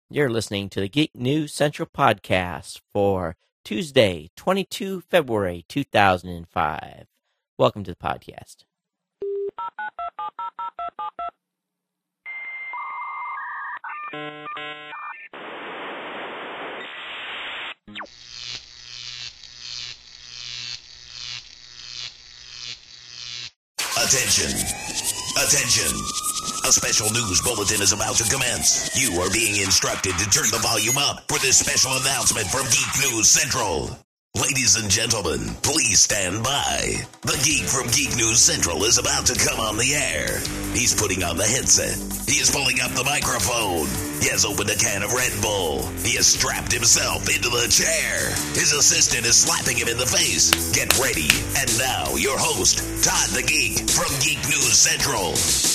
You're listening to the Geek News Central podcast for Tuesday, 22 February 2005. Welcome to the podcast. Attention. Attention. A special news bulletin is about to commence. You are being instructed to turn the volume up for this special announcement from Geek News Central. Ladies and gentlemen, please stand by. The geek from Geek News Central is about to come on the air. He's putting on the headset. He is pulling up the microphone. He has opened a can of Red Bull. He has strapped himself into the chair. His assistant is slapping him in the face. Get ready. And now, your host, Todd the Geek from Geek News Central.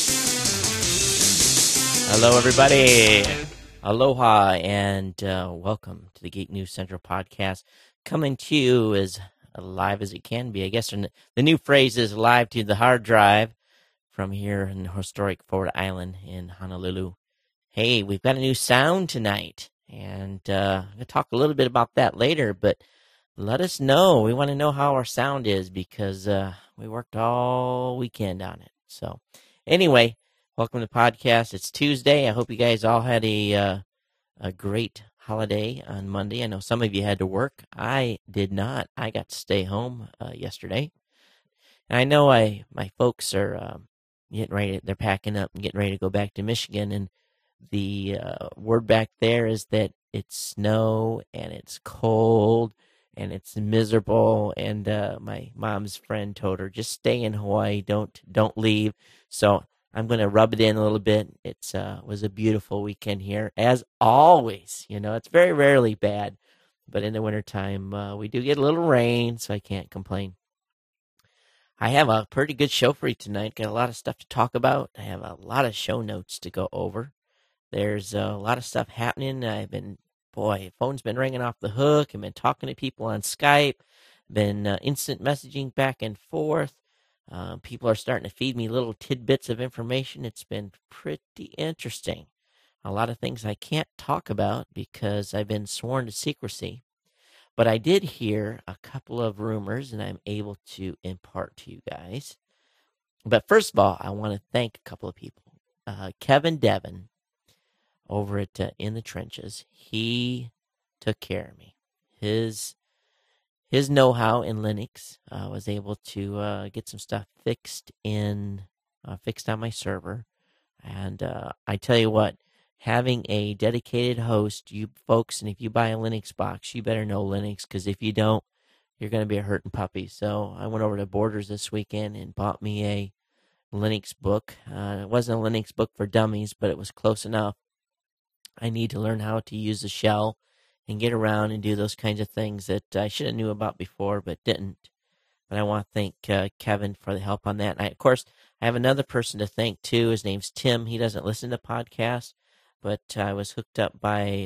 Hello, everybody. Aloha, and welcome to the Geek News Central podcast. Coming to you as live as it can be. I guess the new phrase is live to the hard drive from here in the historic Ford Island in Honolulu. Hey, we've got a new sound tonight, and I'm going to talk a little bit about that later, but let us know. We want to know how our sound is because we worked all weekend on it. So anyway, welcome to the podcast. It's Tuesday. I hope you guys all had a great holiday on Monday. I know some of you had to work. I did not. I got to stay home yesterday. And I know my folks are getting ready. They're packing up and getting ready to go back to Michigan. And the word back there is that it's snow and it's cold and it's miserable. And my mom's friend told her, just stay in Hawaii. Don't leave. So I'm going to rub it in a little bit. It was a beautiful weekend here, as always. You know, it's very rarely bad, but in the wintertime, we do get a little rain, so I can't complain. I have a pretty good show for you tonight. Got a lot of stuff to talk about. I have a lot of show notes to go over. There's a lot of stuff happening. Phone's been ringing off the hook. I've been talking to people on Skype. Been instant messaging back and forth. People are starting to feed me little tidbits of information. It's been pretty interesting. A lot of things I can't talk about because I've been sworn to secrecy. But I did hear a couple of rumors, and I'm able to impart to you guys. But first of all, I want to thank a couple of people. Kevin Devon over at In the Trenches, he took care of me. His know-how in Linux was able to get some stuff fixed on my server. And I tell you what, having a dedicated host, you folks, and if you buy a Linux box, you better know Linux, because if you don't, you're going to be a hurting puppy. So I went over to Borders this weekend and bought me a Linux book. It wasn't a Linux book for dummies, but it was close enough. I need to learn how to use the shell and get around and do those kinds of things that I should have knew about before but didn't. But I want to thank Kevin for the help on that. And of course, I have another person to thank too. His name's Tim. He doesn't listen to podcasts, but I was hooked up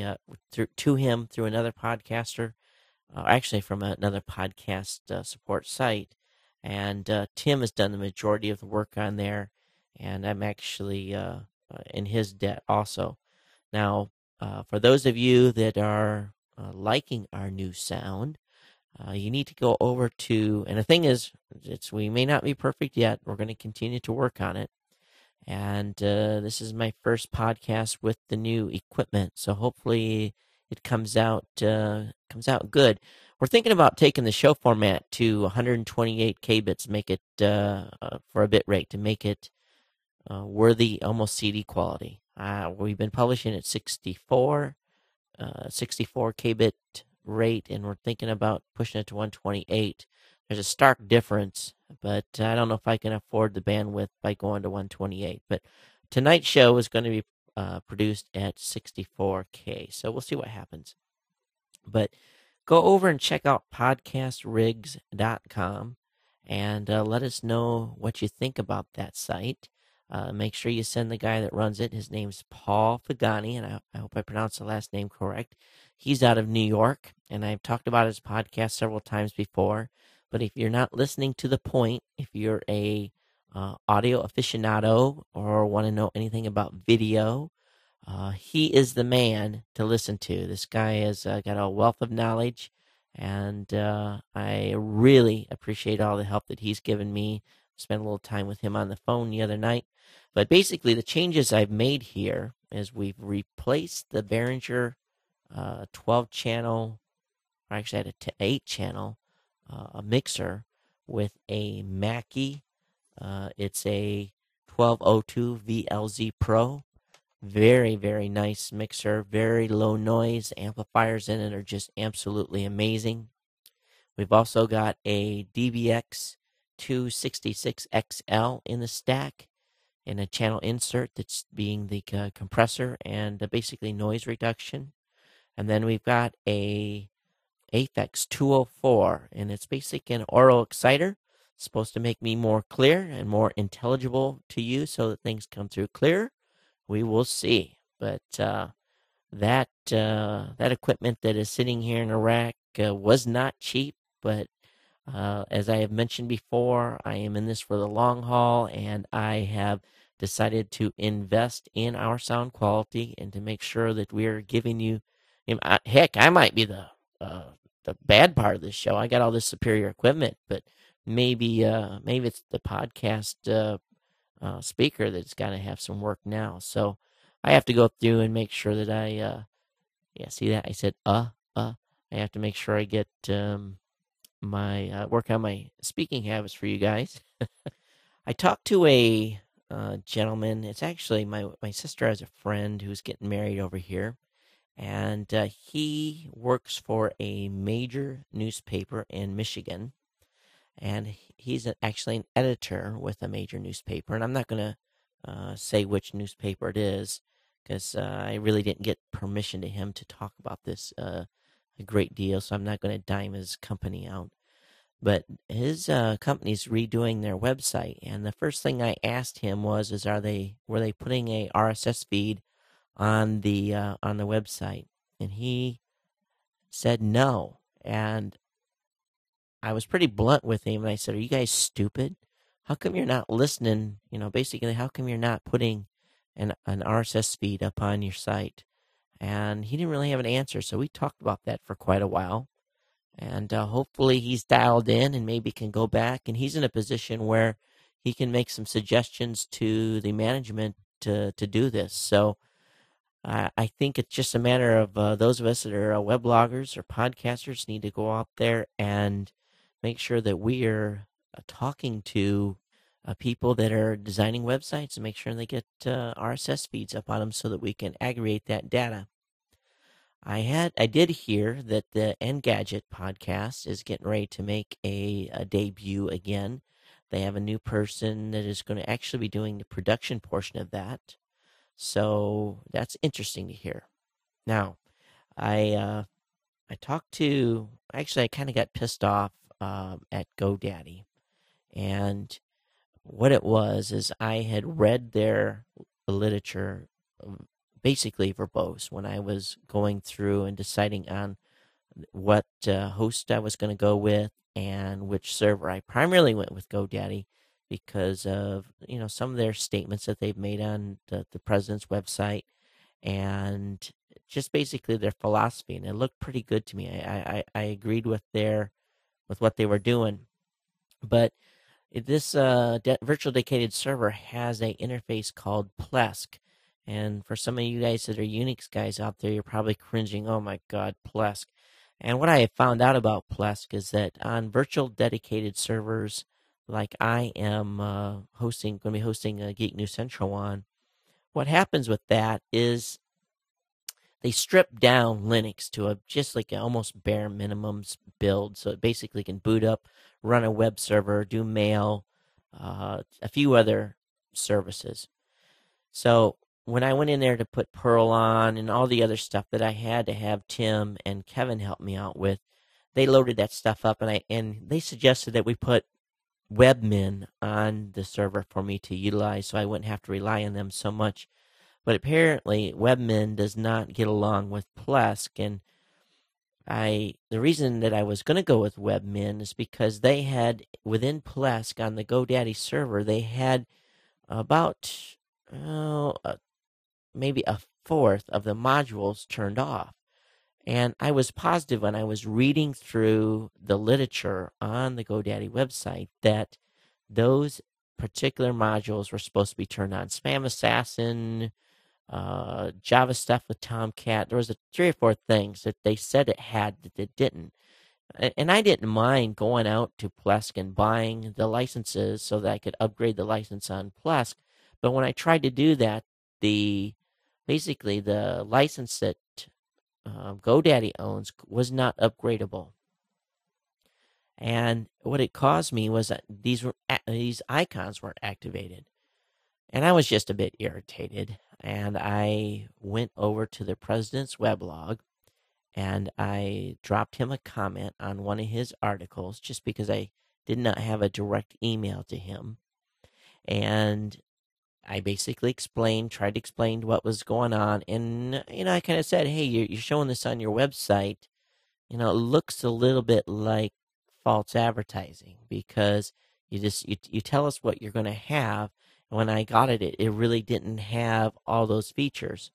to him through another podcaster, actually from another podcast support site. And Tim has done the majority of the work on there, and I'm actually in his debt also. Now, for those of you that are liking our new sound, you need to go over to, and the thing is, we may not be perfect yet. We're going to continue to work on it. And this is my first podcast with the new equipment, so hopefully it comes out good. We're thinking about taking the show format to 128 kbits, make it for a bit rate to make it worthy, almost CD quality. We've been publishing at 64 kbit rate, and we're thinking about pushing it to 128. There's a stark difference, but I don't know if I can afford the bandwidth by going to 128. But tonight's show is going to be produced at 64K, so we'll see what happens. But go over and check out podcastrigs.com and let us know what you think about that site. Make sure you send the guy that runs it. His name's Paul Fagani, and I hope I pronounced the last name correct. He's out of New York, and I've talked about his podcast several times before. But if you're not listening to the point, if you're a audio aficionado or want to know anything about video, he is the man to listen to. This guy has got a wealth of knowledge, and I really appreciate all the help that he's given me. Spent a little time with him on the phone the other night. But basically, the changes I've made here is we've replaced the Behringer 12-channel, or actually I had a 8-channel a mixer with a Mackie. It's a 1202 VLZ Pro. Very, very nice mixer. Very low noise. The amplifiers in it are just absolutely amazing. We've also got a DBX 266XL in the stack, and a channel insert that's being the compressor and basically noise reduction. And then we've got a Aphex 204, and it's basically an aural exciter. It's supposed to make me more clear and more intelligible to you so that things come through clearer. We will see. But that equipment that is sitting here in a rack was not cheap, but as I have mentioned before, I am in this for the long haul, and I have decided to invest in our sound quality and to make sure that we are giving you. Heck, I might be the bad part of this show. I got all this superior equipment, but maybe it's the podcast speaker that's got to have some work now. So I have to go through and make sure that I see that I said I have to make sure I get my work on my speaking habits for you guys. I talked to a gentleman. It's actually my sister has a friend who's getting married over here, and he works for a major newspaper in Michigan, and he's actually an editor with a major newspaper. And I'm not going to say which newspaper it is, because I really didn't get permission to him to talk about this a great deal, so I'm not going to dime his company out. But his company's redoing their website, and the first thing I asked him were they putting a RSS feed on the website? And he said no. And I was pretty blunt with him, and I said, "Are you guys stupid? How come you're not listening? Basically, how come you're not putting an RSS feed up on your site?" And he didn't really have an answer, so we talked about that for quite a while. And hopefully he's dialed in and maybe can go back, and he's in a position where he can make some suggestions to the management to do this. So I think it's just a matter of those of us that are web bloggers or podcasters need to go out there and make sure that we are talking to people that are designing websites and make sure they get RSS feeds up on them so that we can aggregate that data. I did hear that the Engadget podcast is getting ready to make a debut again. They have a new person that is going to actually be doing the production portion of that. So that's interesting to hear. Now, I kind of got pissed off at GoDaddy. And what it was is I had read their literature basically verbose when I was going through and deciding on what host I was going to go with and which server. I primarily went with GoDaddy because of some of their statements that they've made on the president's website and just basically their philosophy, and it looked pretty good to me. I agreed with what they were doing, but this virtual dedicated server has a interface called Plesk. And for some of you guys that are Unix guys out there, you're probably cringing, "Oh my God, Plesk." And what I have found out about Plesk is that on virtual dedicated servers, like I am going to be hosting Geek News Central on, what happens with that is they strip down Linux to just like an almost bare minimum build, so it basically can boot up, run a web server, do mail, a few other services. So when I went in there to put Perl on and all the other stuff that I had to have Tim and Kevin help me out with, they loaded that stuff up, and they suggested that we put Webmin on the server for me to utilize so I wouldn't have to rely on them so much. But apparently Webmin does not get along with Plesk, and the reason that I was going to go with Webmin is because they had, within Plesk on the GoDaddy server, they had about maybe a 3/4 of the modules turned off. And I was positive when I was reading through the literature on the GoDaddy website that those particular modules were supposed to be turned on. Spam Assassin, Java stuff with Tomcat. There was 3 or 4 things that they said it had that it didn't. And I didn't mind going out to Plesk and buying the licenses so that I could upgrade the license on Plesk. But when I tried to do that, basically the license that GoDaddy owns was not upgradable. And what it caused me was that these icons weren't activated. And I was just a bit irritated. And I went over to the president's weblog and I dropped him a comment on one of his articles just because I did not have a direct email to him. And I basically tried to explain what was going on. And, I kind of said, hey, you're showing this on your website. It looks a little bit like false advertising because you tell us what you're going to have. And when I got it really didn't have all those features.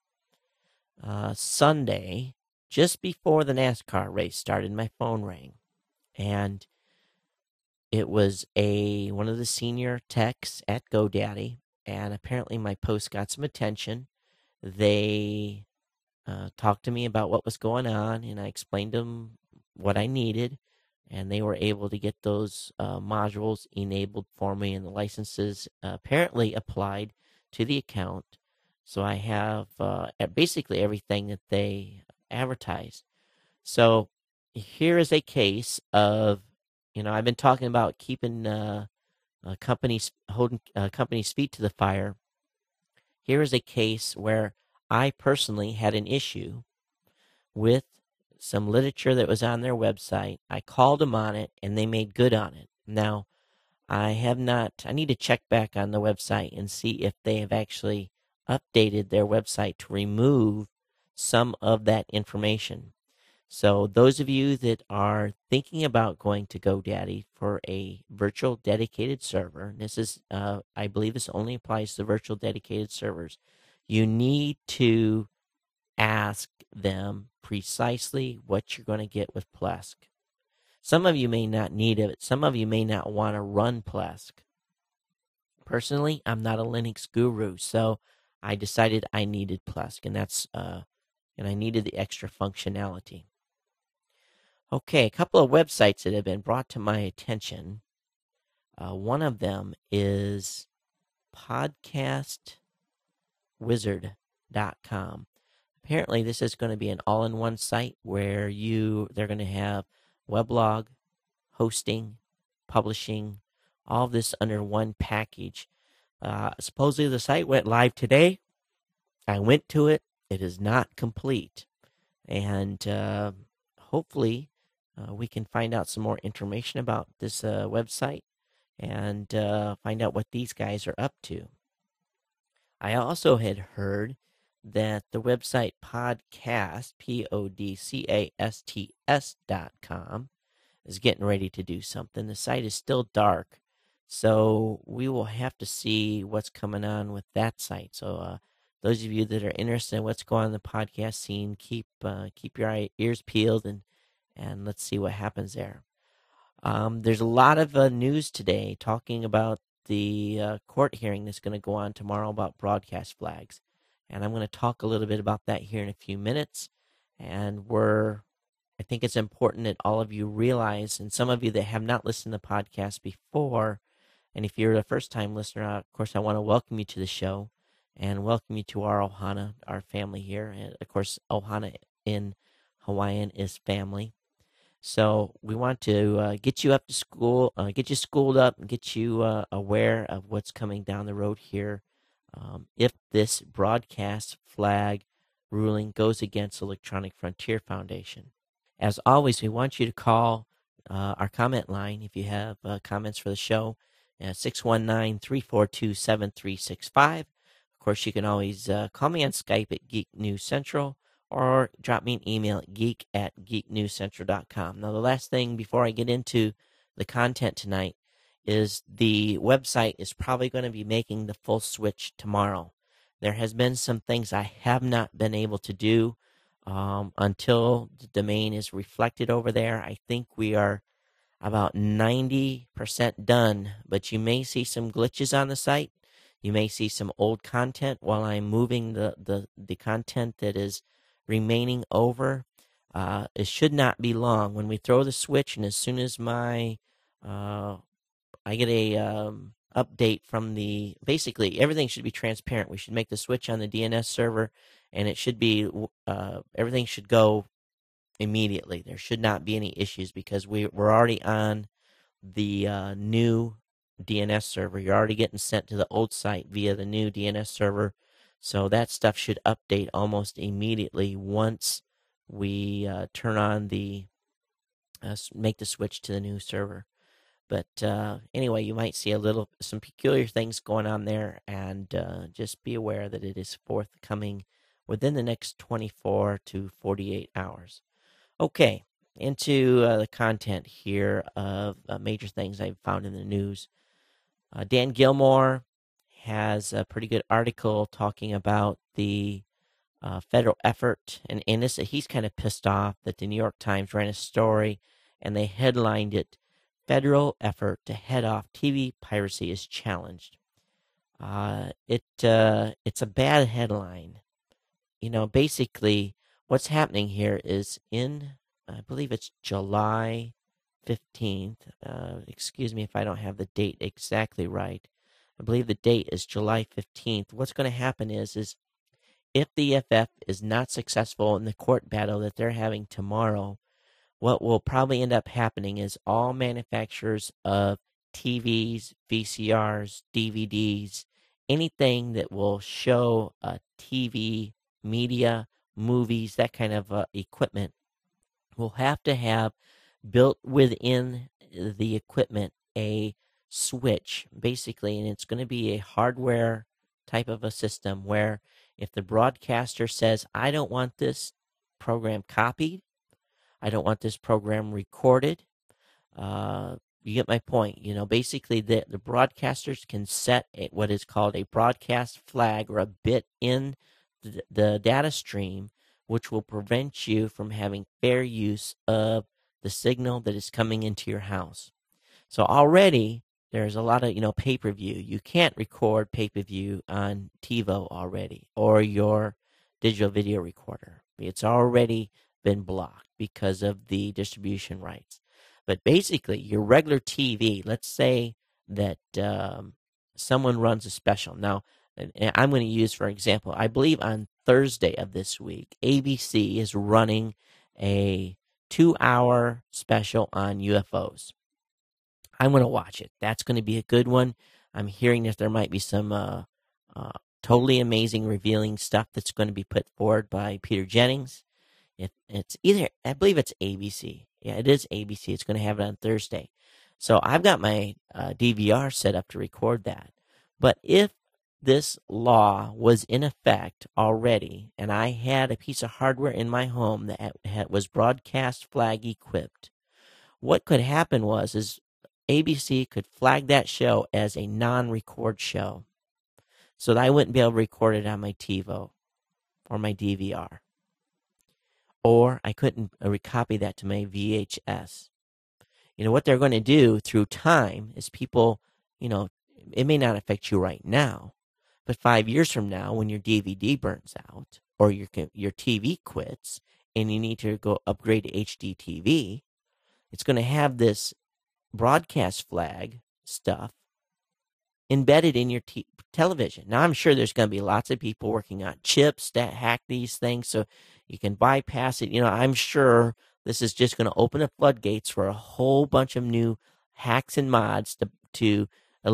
Sunday, just before the NASCAR race started, my phone rang. And it was one of the senior techs at GoDaddy. And apparently my post got some attention. They talked to me about what was going on, and I explained to them what I needed, and they were able to get those modules enabled for me, and the licenses apparently applied to the account. So I have basically everything that they advertised. So here is a case of, I've been talking about keeping holding companies' feet to the fire. Here is a case where I personally had an issue with some literature that was on their website. I called them on it, and they made good on it. Now, I need to check back on the website and see if they have actually updated their website to remove some of that information. So those of you that are thinking about going to GoDaddy for a virtual dedicated server, this is, I believe this only applies to virtual dedicated servers, you need to ask them precisely what you're going to get with Plesk. Some of you may not need it. Some of you may not want to run Plesk. Personally, I'm not a Linux guru, so I decided I needed Plesk, and I needed the extra functionality. Okay, a couple of websites that have been brought to my attention. One of them is podcastwizard.com. Apparently, this is going to be an all-in-one site where they're going to have weblog, hosting, publishing, all of this under one package. Supposedly, the site went live today. I went to it. It is not complete. And hopefully, we can find out some more information about this website and find out what these guys are up to. I also had heard that the website podcast, podcasts.com, is getting ready to do something. The site is still dark, so we will have to see what's coming on with that site. So those of you that are interested in what's going on in the podcast scene, keep your ears peeled and let's see what happens there. There's a lot of news today talking about the court hearing that's going to go on tomorrow about broadcast flags. And I'm going to talk a little bit about that here in a few minutes. And I think it's important that all of you realize, and some of you that have not listened to the podcast before, and if you're a first-time listener, of course, I want to welcome you to the show and welcome you to our Ohana, our family here. And, of course, Ohana in Hawaiian is family. So we want to get you up to school, get you schooled up, and get you aware of what's coming down the road here. If this broadcast flag ruling goes against Electronic Frontier Foundation. As always, we want you to call our comment line if you have comments for the show, 619-342-7365. Of course, you can always call me on Skype at Geek News Central or drop me an email at geek@geeknewscentral.com. Now, the last thing before I get into the content tonight is the website is probably going to be making the full switch tomorrow. There has been some things I have not been able to do until the domain is reflected over there. I think we are about 90% done, but you may see some glitches on the site. You may see some old content while I'm moving the content that is remaining over. It should not be long. When we throw the switch, and as soon as I get a update from basically everything should be transparent. We should make the switch on the DNS server, and it should be everything should go immediately. There should not be any issues because we're already on the new DNS server. You're already getting sent to the old site via the new DNS server, so that stuff should update almost immediately once we turn on make the switch to the new server. But anyway, you might see some peculiar things going on there, and just be aware that it is forthcoming within the next 24 to 48 hours. Okay, into the content here of major things I've found in the news. Dan Gilmore has a pretty good article talking about the federal effort, and in this, he's kind of pissed off that the New York Times ran a story, and they headlined it, "Federal effort to head off TV piracy is challenged." It's a bad headline. Basically, what's happening here is I believe it's July 15th. Excuse me if I don't have the date exactly right. I believe the date is July 15th. What's going to happen is if the EFF is not successful in the court battle that they're having tomorrow, what will probably end up happening is all manufacturers of TVs, VCRs, DVDs, anything that will show TV, media, movies, that kind of equipment, will have to have built within the equipment a switch, basically, and it's going to be a hardware type of a system where if the broadcaster says, "I don't want this program copied, I don't want this program recorded," you get my point. Basically, the broadcasters can set what is called a broadcast flag or a bit in the data stream, which will prevent you from having fair use of the signal that is coming into your house. So already there's a lot of pay-per-view. You can't record pay-per-view on TiVo already or your digital video recorder. It's already been blocked because of the distribution rights. But basically, your regular TV, let's say that someone runs a special. Now, and I'm going to use, for example, I believe on Thursday of this week, ABC is running a 2-hour special on UFOs. I'm going to watch it. That's going to be a good one. I'm hearing that there might be some totally amazing, revealing stuff that's going to be put forward by Peter Jennings. It's either, I believe it's ABC. Yeah, it is ABC. It's going to have it on Thursday. So I've got my DVR set up to record that. But if this law was in effect already, and I had a piece of hardware in my home that was broadcast flag equipped, what could happen is ABC could flag that show as a non-record show, so that I wouldn't be able to record it on my TiVo or my DVR. Or I couldn't recopy that to my VHS. What they're going to do through time is people, it may not affect you right now, but 5 years from now, when your DVD burns out or your TV quits and you need to go upgrade to HD TV, it's going to have this broadcast flag stuff embedded in your television. Now, I'm sure there's going to be lots of people working on chips that hack these things so you can bypass it. I'm sure this is just going to open up floodgates for a whole bunch of new hacks and mods to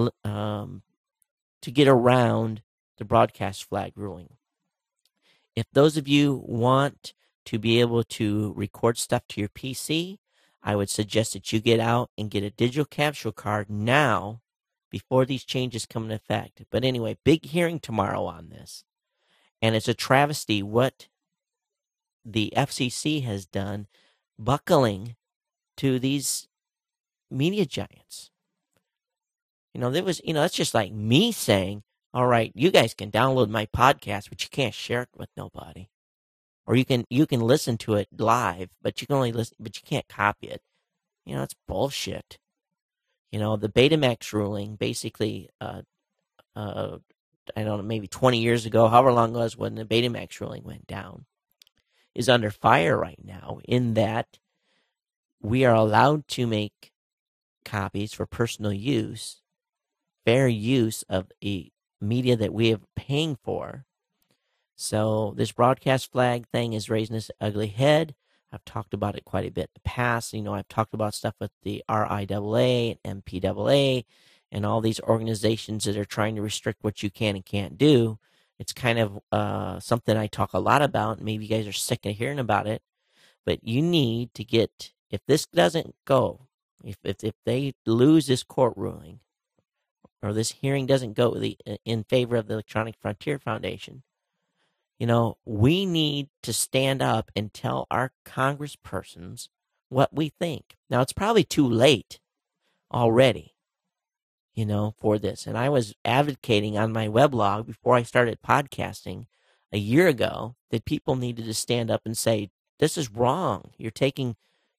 get around the broadcast flag ruling. If those of you want to be able to record stuff to your PC, I would suggest that you get out and get a digital capture card now before these changes come into effect. But anyway, big hearing tomorrow on this. And it's a travesty what the FCC has done, buckling to these media giants. That's just like me saying, All right, you guys can download my podcast, but you can't share it with nobody. Or you can listen to it live, but you can only listen, but you can't copy it. It's bullshit. The Betamax ruling basically, I don't know, maybe 20 years ago, however long it was when the Betamax ruling went down, is under fire right now in that we are allowed to make copies for personal use, fair use of a media that we are paying for. So this broadcast flag thing is raising this ugly head. I've talked about it quite a bit in the past. I've talked about stuff with the RIAA and MPAA and all these organizations that are trying to restrict what you can and can't do. It's kind of something I talk a lot about. Maybe you guys are sick of hearing about it. But you need to get, if this doesn't go, if they lose this court ruling, or this hearing doesn't go in favor of the Electronic Frontier Foundation, we need to stand up and tell our congresspersons what we think. Now, it's probably too late already, for this. And I was advocating on my weblog before I started podcasting a year ago that people needed to stand up and say, this is wrong. You're taking,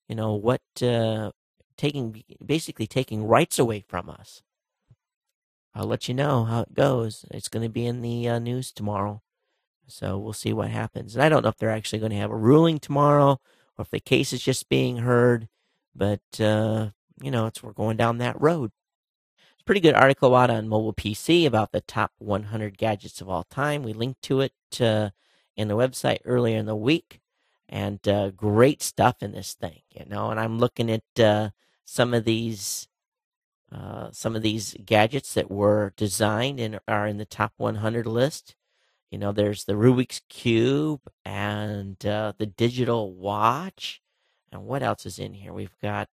basically taking rights away from us. I'll let you know how it goes. It's going to be in the news tomorrow. So we'll see what happens. And I don't know if they're actually going to have a ruling tomorrow or if the case is just being heard. But, we're going down that road. It's a pretty good article out on Mobile PC about the top 100 gadgets of all time. We linked to it in the website earlier in the week. And great stuff in this thing, And I'm looking at some of these gadgets that were designed and are in the top 100 list. There's the Rubik's Cube and the digital watch. And what else is in here? We've got,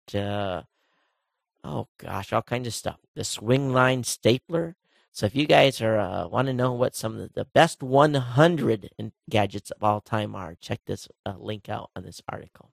all kinds of stuff. The Swingline stapler. So if you guys are want to know what some of the best 100 gadgets of all time are, check this link out on this article.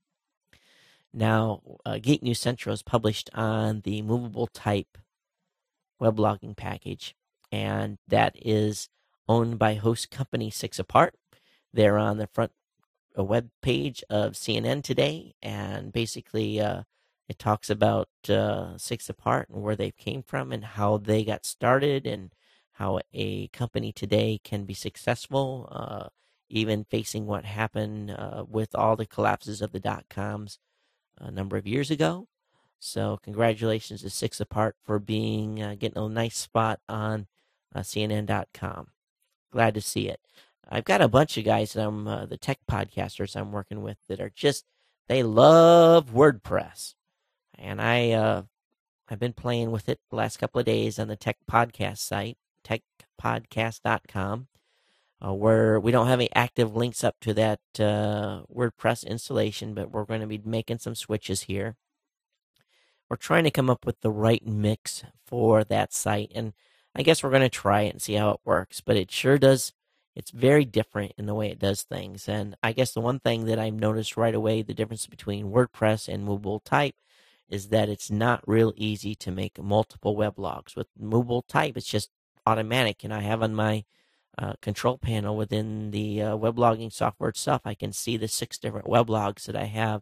Now, Geek News Central is published on the movable type weblogging package, and that is owned by host company 6 Apart. They're on the front web page of CNN today, and basically it talks about 6 Apart and where they came from and how they got started and how a company today can be successful, even facing what happened with all the collapses of the dot-coms a number of years ago. So congratulations to 6 Apart for being getting a nice spot on CNN.com. Glad to see it. I've got a bunch of guys that I'm the tech podcasters I'm working with that are they love WordPress, and I've been playing with it the last couple of days on the tech podcast site, techpodcast.com, where we don't have any active links up to that WordPress installation, but we're going to be making some switches here. We're trying to come up with the right mix for that site, and I guess we're going to try it and see how it works, but it sure does. It's very different in the way it does things. And I guess the one thing that I've noticed right away, the difference between WordPress and movable type, is that it's not real easy to make multiple weblogs. With movable type, it's just automatic. And I have on my control panel within the weblogging software itself, I can see the 6 different weblogs that I have,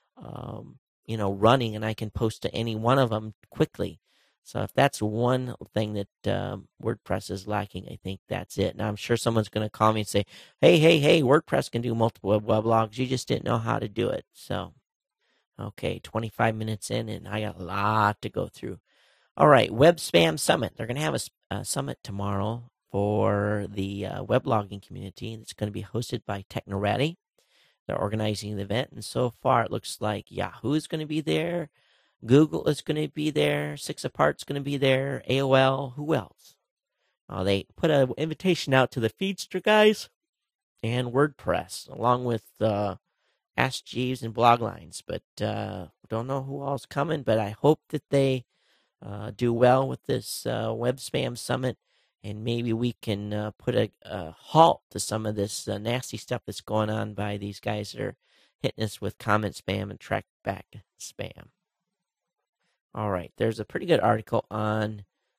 running, and I can post to any one of them quickly. So if that's one thing that WordPress is lacking, I think that's it. Now, I'm sure someone's going to call me and say, hey, WordPress can do multiple weblogs. You just didn't know how to do it. So, okay, 25 minutes in, and I got a lot to go through. All right, Web Spam Summit. They're going to have a summit tomorrow for the weblogging community. It's going to be hosted by Technoready. They're organizing the event, and so far it looks like Yahoo is going to be there. Google is going to be there. 6 Apart's going to be there. AOL. Who else? They put an invitation out to the Feedster guys and WordPress, along with Ask Jeeves and Bloglines. But don't know who all's coming. But I hope that they do well with this Web Spam Summit, and maybe we can put a halt to some of this nasty stuff that's going on by these guys that are hitting us with comment spam and track back spam. All right, there's a pretty good article on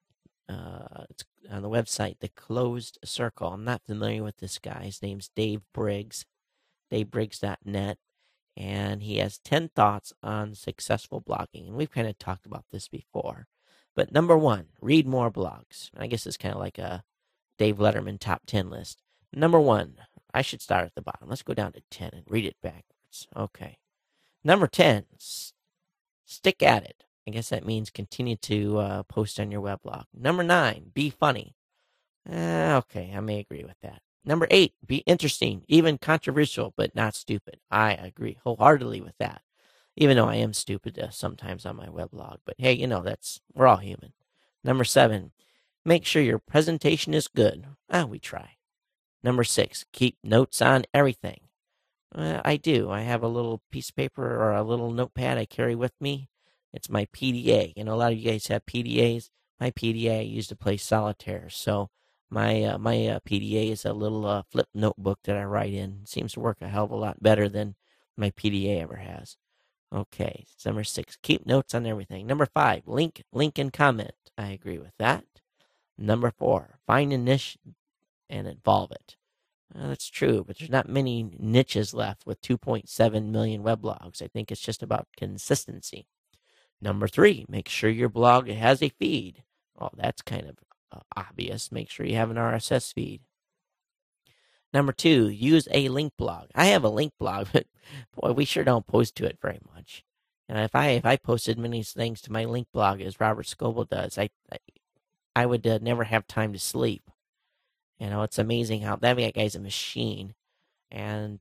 It's on the website, The Closed Circle. I'm not familiar with this guy. His name's Dave Briggs, davebriggs.net. And he has 10 thoughts on successful blogging. And we've kind of talked about this before. But number 1, read more blogs. I guess it's kind of like a Dave Letterman top 10 list. Number 1, I should start at the bottom. Let's go down to 10 and read it backwards. Okay. Number 10, stick at it. I guess that means continue to post on your weblog. Number 9, be funny. Okay, I may agree with that. Number 8, be interesting, even controversial, but not stupid. I agree wholeheartedly with that, even though I am stupid sometimes on my weblog. But hey, we're all human. Number 7, make sure your presentation is good. We try. Number 6, keep notes on everything. I do. I have a little piece of paper or a little notepad I carry with me. It's my PDA. A lot of you guys have PDAs. My PDA I use to play solitaire. So my PDA is a little flip notebook that I write in. It seems to work a hell of a lot better than my PDA ever has. Okay, number 6, keep notes on everything. Number 5, link and comment. I agree with that. Number 4, find a niche and involve it. That's true, but there's not many niches left with 2.7 million weblogs. I think it's just about consistency. Number 3, make sure your blog has a feed. Oh, that's kind of obvious. Make sure you have an RSS feed. Number 2, use a link blog. I have a link blog, but boy, we sure don't post to it very much. And if I posted many things to my link blog as Robert Scoble does, I would never have time to sleep. It's amazing how that guy's a machine, and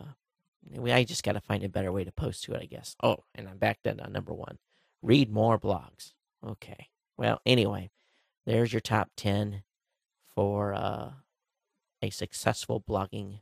I just got to find a better way to post to it, I guess. Oh, and I'm back then on number 1. Read more blogs. Okay. Well, anyway, there's your top 10 for a successful blogging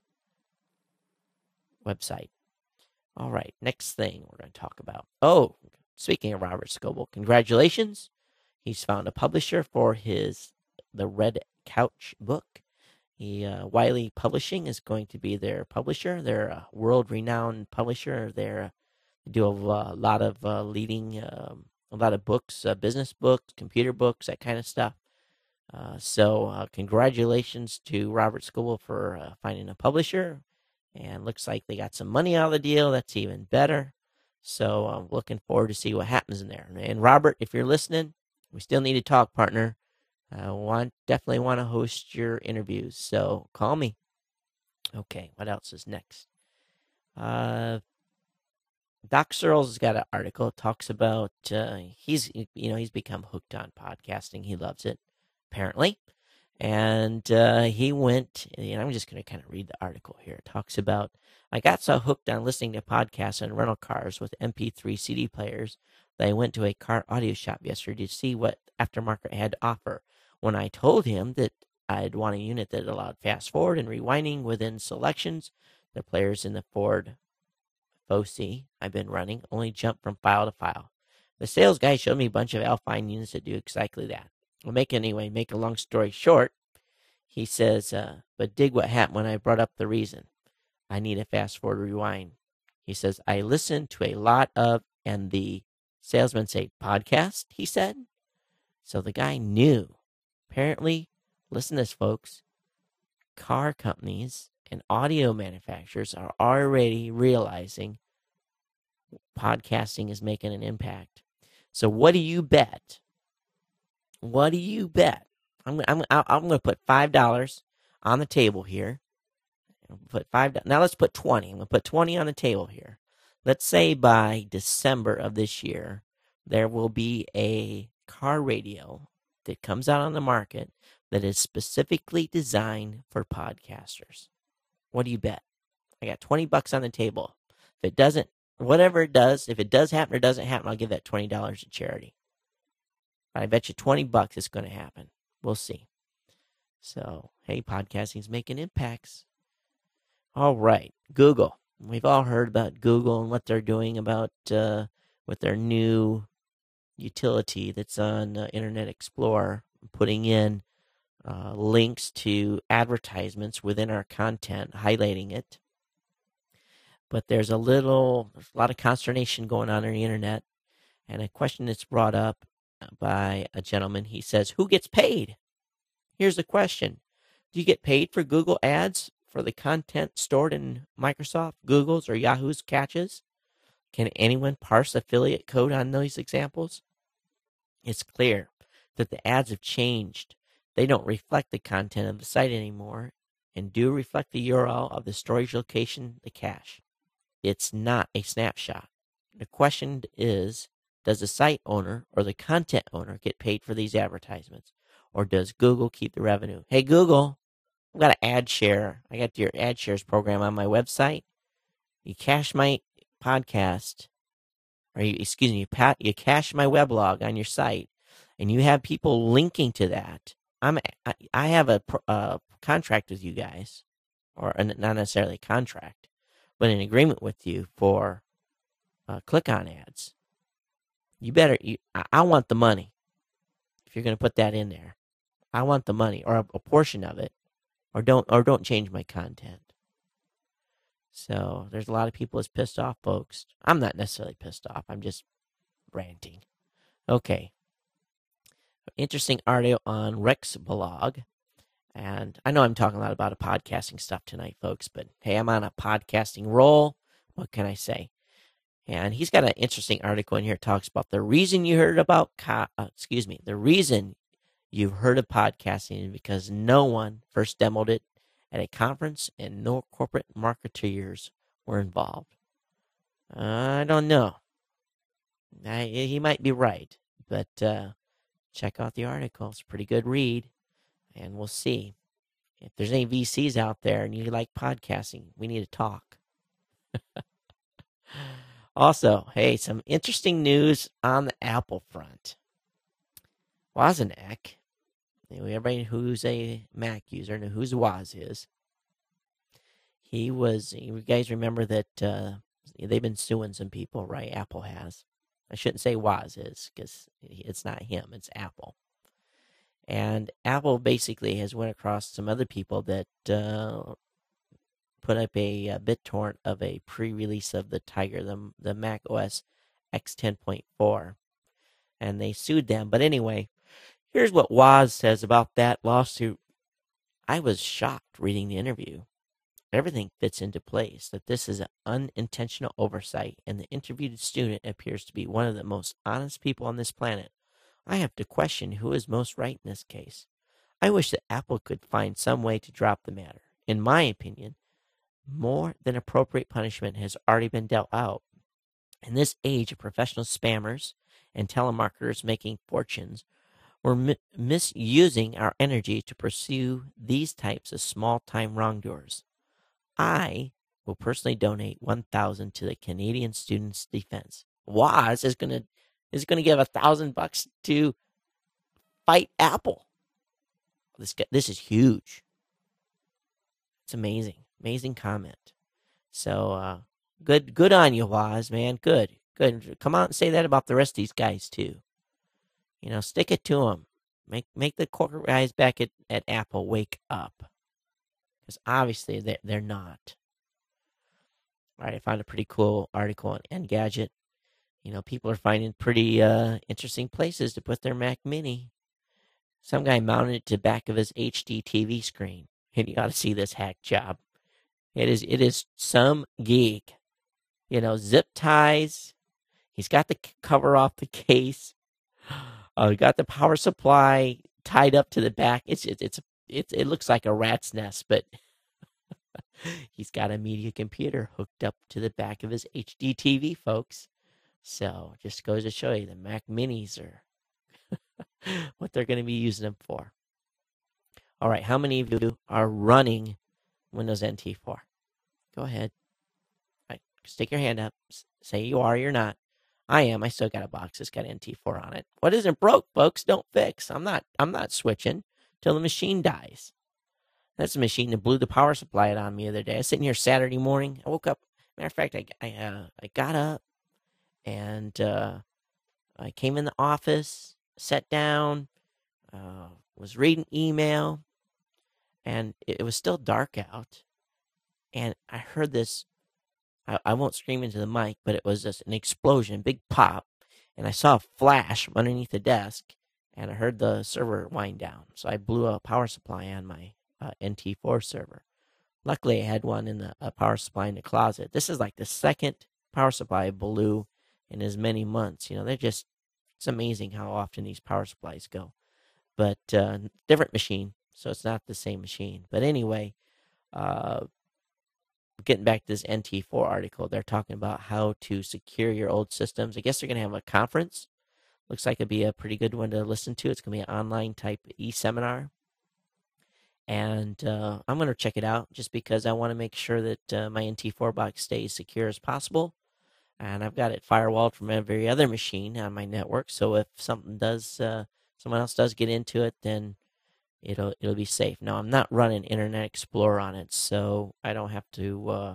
website. All right, next thing we're going to talk about. Oh, speaking of Robert Scoble, congratulations. He's found a publisher for The Red Couch book. Wiley Publishing is going to be their publisher. They're a world-renowned publisher. They do a lot of leading, a lot of books, business books, computer books, that kind of stuff. So congratulations to Robert Scoble for finding a publisher. And looks like they got some money out of the deal. That's even better. So I'm looking forward to see what happens in there. And Robert, if you're listening, we still need to talk, partner. Definitely want to host your interviews, so call me. Okay, what else is next? Doc Searles has got an article. It talks about he's become hooked on podcasting. He loves it, apparently, and he went. I'm just going to kind of read the article here. It talks about I got so hooked on listening to podcasts and rental cars with MP3 CD players that I went to a car audio shop yesterday to see what aftermarket had to offer. When I told him that I'd want a unit that allowed fast forward and rewinding within selections, the players in the Ford Focus I've been running only jump from file to file. The sales guy showed me a bunch of Alpine units that do exactly that. Make a long story short, he says, but dig what happened when I brought up the reason. I need a fast forward rewind. He says, I listened to a lot of, and the salesman say, podcast, he said. So the guy knew. Apparently, listen to this, folks, car companies and audio manufacturers are already realizing podcasting is making an impact. So what do you bet? What do you bet? I'm going to put $5 on the table here. Put $5. Now let's put 20. I'm going to put 20 on the table here. Let's say by December of this year, there will be a car radio that comes out on the market that is specifically designed for podcasters. What do you bet? I got $20 on the table. If it doesn't, whatever it does, if it does happen or doesn't happen, I'll give that $20 to charity. But I bet you $20 it's going to happen. We'll see. So, hey, podcasting's making impacts. All right, Google. We've all heard about Google and what they're doing about with their new utility that's on Internet Explorer, putting in links to advertisements within our content, highlighting it. But there's a lot of consternation going on the internet, and a question that's brought up by a gentleman. He says, "Who gets paid?" Here's the question: do you get paid for Google Ads for the content stored in Microsoft, Google's, or Yahoo's caches? Can anyone parse affiliate code on those examples? It's clear that the ads have changed. They don't reflect the content of the site anymore and do reflect the URL of the storage location, the cache. It's not a snapshot. The question is, does the site owner or the content owner get paid for these advertisements? Or does Google keep the revenue? Hey, Google, I've got an ad share. I got your ad shares program on my website. You cache my podcast, or you cache my weblog on your site, and you have people linking to that. I have a contract with you guys, or not necessarily a contract, but an agreement with you for click-on ads. I want the money. If you're going to put that in there, I want the money, or a portion of it, or don't change my content. So there's a lot of people that's pissed off, folks. I'm not necessarily pissed off. I'm just ranting. Okay. Interesting article on Rex blog. And I know I'm talking a lot about podcasting stuff tonight, folks, but hey, I'm on a podcasting roll. What can I say? And he's got an interesting article in here that talks about the reason you heard about, the reason you've heard of podcasting is because no one first demoed it at a conference and no corporate marketeers were involved. I don't know. He might be right, but check out the article. It's a pretty good read, and we'll see. If there's any VCs out there and you like podcasting, we need to talk. Also, hey, some interesting news on the Apple front. Wozniak, everybody who's a Mac user knows who Woz is. You guys remember that they've been suing some people, right? Apple has. I shouldn't say Woz is, because it's not him, it's Apple. And Apple basically has went across some other people that put up a BitTorrent of a pre-release of the Tiger, the Mac OS X 10.4. And they sued them. But anyway, here's what Woz says about that lawsuit. I was shocked reading the interview. Everything fits into place, that this is an unintentional oversight, and the interviewed student appears to be one of the most honest people on this planet. I have to question who is most right in this case. I wish that Apple could find some way to drop the matter. In my opinion, more than appropriate punishment has already been dealt out. In this age of professional spammers and telemarketers making fortunes, we're misusing our energy to pursue these types of small-time wrongdoers. I will personally donate $1,000 to the Canadian Students' Defense. Woz is going to give $1,000 to fight Apple. This is huge. It's amazing comment. So good on you, Woz, man. Good. Come out and say that about the rest of these guys too. Stick it to them. Make the corporate guys back at Apple wake up. Because obviously they're not. All right, I found a pretty cool article on Engadget. People are finding pretty interesting places to put their Mac Mini. Some guy mounted it to the back of his HD TV screen. And you ought to see this hack job. It is some geek. Zip ties. He's got the cover off the case. Got the power supply tied up to the back. It looks like a rat's nest, but he's got a media computer hooked up to the back of his HD TV, folks. So just goes to show you the Mac Minis are what they're going to be using them for. All right, how many of you are running Windows NT 4? Go ahead. All right, stick your hand up. Say you are, you're not. I am. I still got a box that's got NT 4 on it. What isn't broke, folks, don't fix. I'm not switching till the machine dies. That's the machine that blew the power supply out on me the other day. I was sitting here Saturday morning. I woke up. Matter of fact, I got up and I came in the office, sat down, was reading email, and it was still dark out. And I heard this. I won't scream into the mic, but it was just an explosion, big pop, and I saw a flash from underneath the desk, and I heard the server wind down. So I blew a power supply on my NT4 server. Luckily, I had one in the power supply in the closet. This is like the second power supply I blew in as many months. It's amazing how often these power supplies go. But different machine, so it's not the same machine. But anyway, getting back to this NT4 article, they're talking about how to secure your old systems. I guess they're going to have a conference. Looks like it'd be a pretty good one to listen to. It's going to be an online type e-seminar. And I'm going to check it out just because I want to make sure that my NT4 box stays secure as possible. And I've got it firewalled from every other machine on my network. So if someone else does get into it, then it'll be safe. Now I'm not running Internet Explorer on it, so I don't have to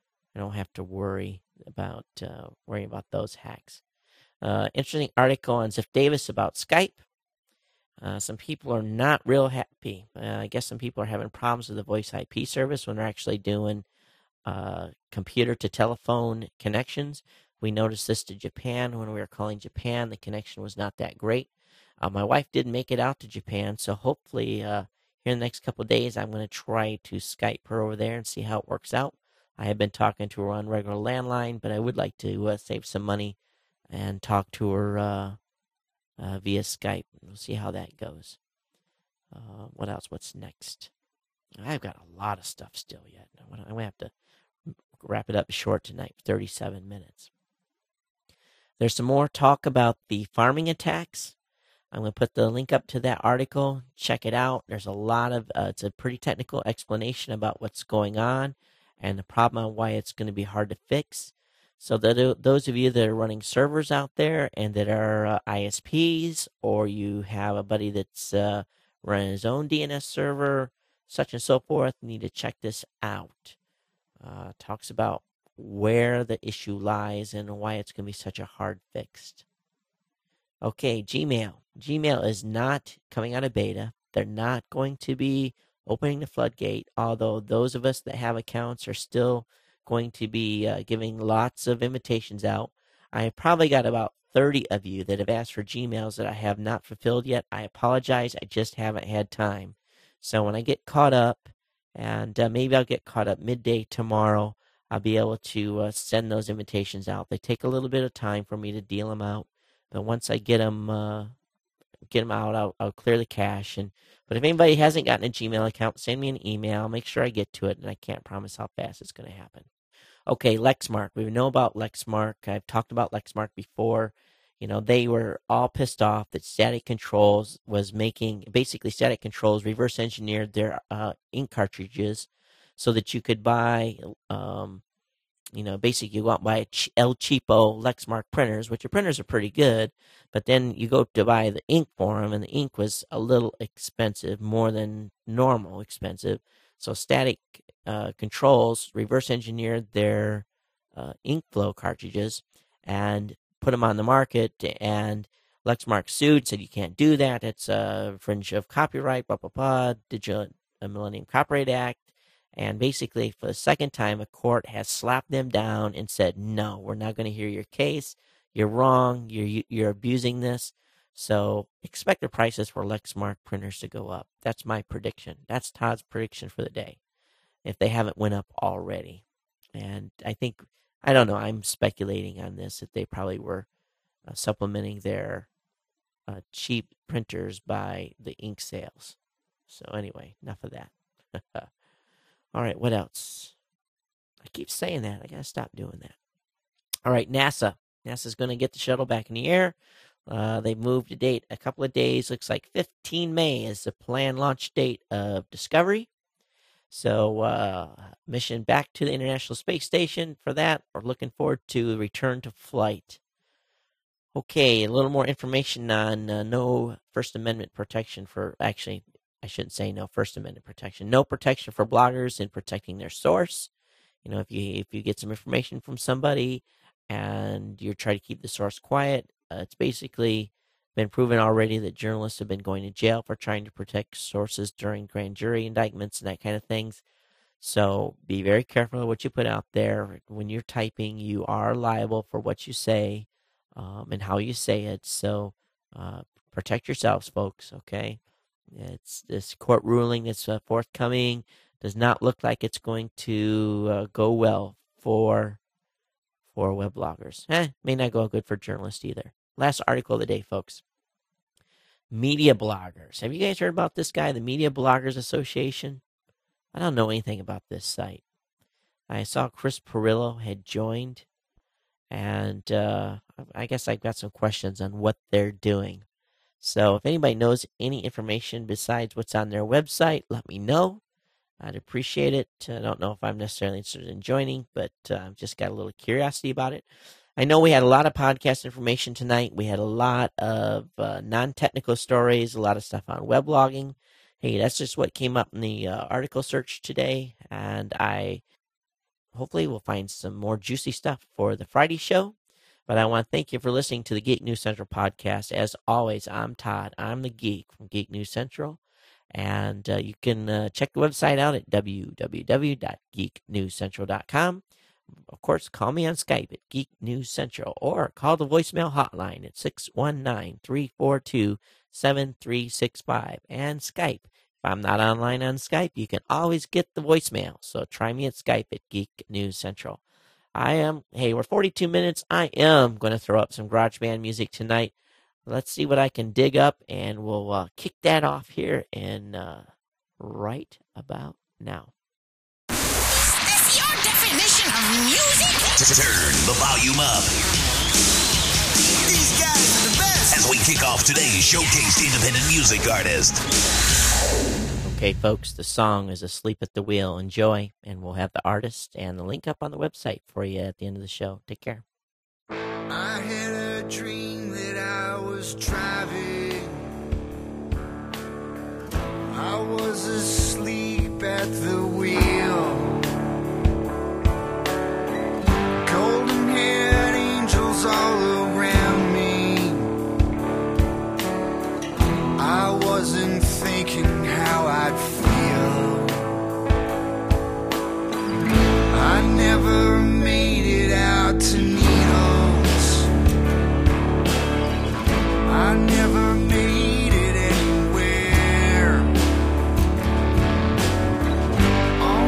worry about those hacks. Interesting article on Ziff Davis about Skype. Some people are not real happy. I guess some people are having problems with the voice IP service when they're actually doing computer to telephone connections. We noticed this to Japan when we were calling Japan. The connection was not that great. My wife did make it out to Japan, so hopefully here in the next couple of days I'm going to try to Skype her over there and see how it works out. I have been talking to her on regular landline, but I would like to save some money and talk to her via Skype. We'll see how that goes. What else? What's next? I've got a lot of stuff still yet. I'm going to have to wrap it up short tonight, 37 minutes. There's some more talk about the farming attacks. I'm going to put the link up to that article. Check it out. There's a lot of, it's a pretty technical explanation about what's going on and the problem on why it's going to be hard to fix. So those of you that are running servers out there and that are ISPs, or you have a buddy that's running his own DNS server, such and so forth, need to check this out. Talks about where the issue lies and why it's going to be such a hard fix. Okay, Gmail. Gmail is not coming out of beta. They're not going to be opening the floodgate, although those of us that have accounts are still going to be giving lots of invitations out. I have probably got about 30 of you that have asked for Gmails that I have not fulfilled yet. I apologize. I just haven't had time. So when I get caught up, and maybe I'll get caught up midday tomorrow, I'll be able to send those invitations out. They take a little bit of time for me to deal them out, but once I get them out, I'll clear the cache. But if anybody hasn't gotten a Gmail account, send me an email. I'll make sure I get to it, and I can't promise how fast it's going to happen. Okay, Lexmark. We know about Lexmark. I've talked about Lexmark before. They were all pissed off that Static Controls was basically Static Controls reverse engineered their ink cartridges so that you could buy, basically you go out and buy El Cheapo Lexmark printers, which the printers are pretty good, but then you go to buy the ink for them, and the ink was a little expensive, more than normal expensive. So Static Controls reverse engineered their ink flow cartridges and put them on the market, and Lexmark sued, said you can't do that. It's a infringe of copyright, blah, blah, blah, Digital Millennium Copyright Act. And basically, for the second time, a court has slapped them down and said, no, we're not going to hear your case. You're wrong. You're abusing this. So expect the prices for Lexmark printers to go up. That's my prediction. That's Todd's prediction for the day, if they haven't went up already. And I don't know, I'm speculating on this, that they probably were supplementing their cheap printers by the ink sales. So anyway, enough of that. All right, what else? I keep saying that. I got to stop doing that. All right, NASA. NASA's going to get the shuttle back in the air. They've moved the date a couple of days. Looks like 15 May is the planned launch date of Discovery. So mission back to the International Space Station. For that, we're looking forward to return to flight. Okay, a little more information on no First Amendment protection for, actually, I shouldn't say no First Amendment protection. No protection for bloggers in protecting their source. If you get some information from somebody and you're trying to keep the source quiet, it's basically been proven already that journalists have been going to jail for trying to protect sources during grand jury indictments and that kind of things. So be very careful of what you put out there. When you're typing, you are liable for what you say. and how you say it. So protect yourselves, folks, okay? It's this court ruling that's forthcoming. Does not look like it's going to go well for webloggers. May not go good for journalists either. Last article of the day, folks. Media bloggers. Have you guys heard about this guy, the Media Bloggers Association? I don't know anything about this site. I saw Chris Pirillo had joined, and I guess I've got some questions on what they're doing. So if anybody knows any information besides what's on their website, let me know. I'd appreciate it. I don't know if I'm necessarily interested in joining, but I've just got a little curiosity about it. I know we had a lot of podcast information tonight. We had a lot of non-technical stories, a lot of stuff on weblogging. Hey, that's just what came up in the article search today, and I hopefully will find some more juicy stuff for the Friday show. But I want to thank you for listening to the Geek News Central podcast. As always, I'm Todd. I'm the geek from Geek News Central. And you can check the website out at www.geeknewscentral.com. Of course, call me on Skype at Geek News Central or call the voicemail hotline at 619-342-7365. And Skype. If I'm not online on Skype, you can always get the voicemail. So try me at Skype at Geek News Central. We're 42 minutes. I am going to throw up some GarageBand music tonight. Let's see what I can dig up, and we'll kick that off here in right about now. Is this your definition of music? Turn the volume up. These guys are the best. As we kick off today's showcased independent music artist. Okay, folks, the song is Asleep at the Wheel. Enjoy, and we'll have the artist and the link up on the website for you at the end of the show. Take care. I had a dream that I was driving. I was asleep at the wheel. Golden-haired angels all around me. I wasn't thinking how I'd feel. I never made it out to Needles. I never made it anywhere. All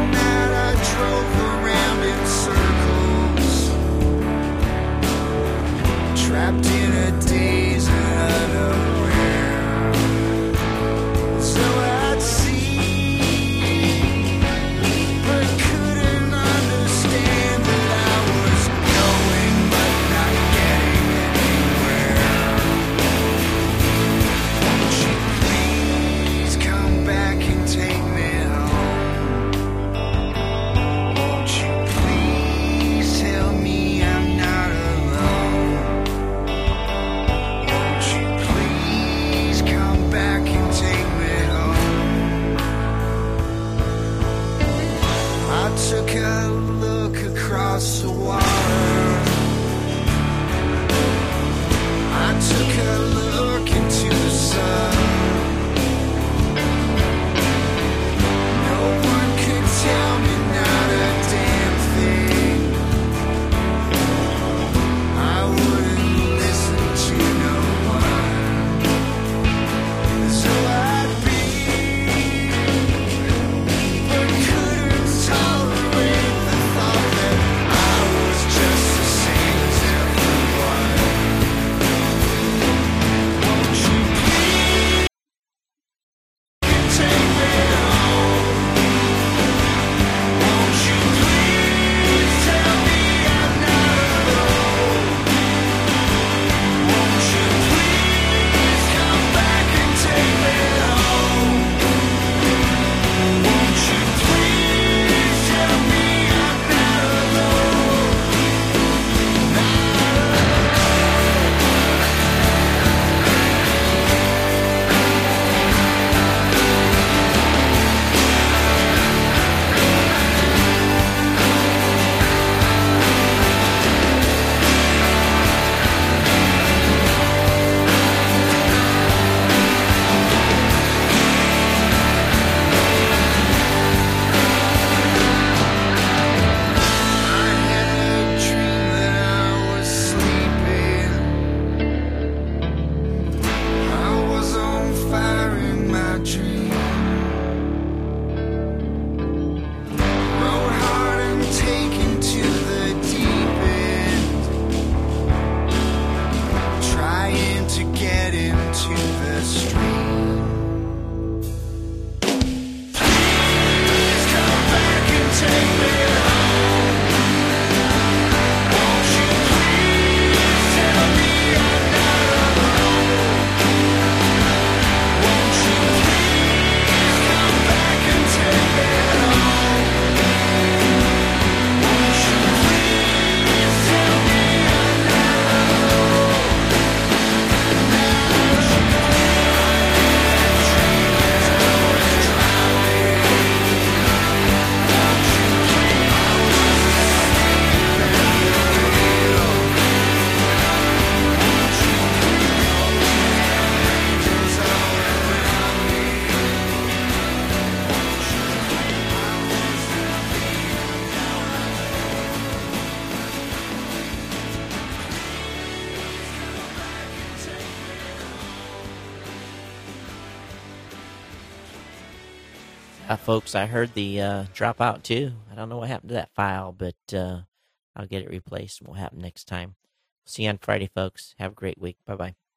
Folks, I heard the drop out too. I don't know what happened to that file, but I'll get it replaced. What will happen next time? See you on Friday, folks. Have a great week. Bye-bye.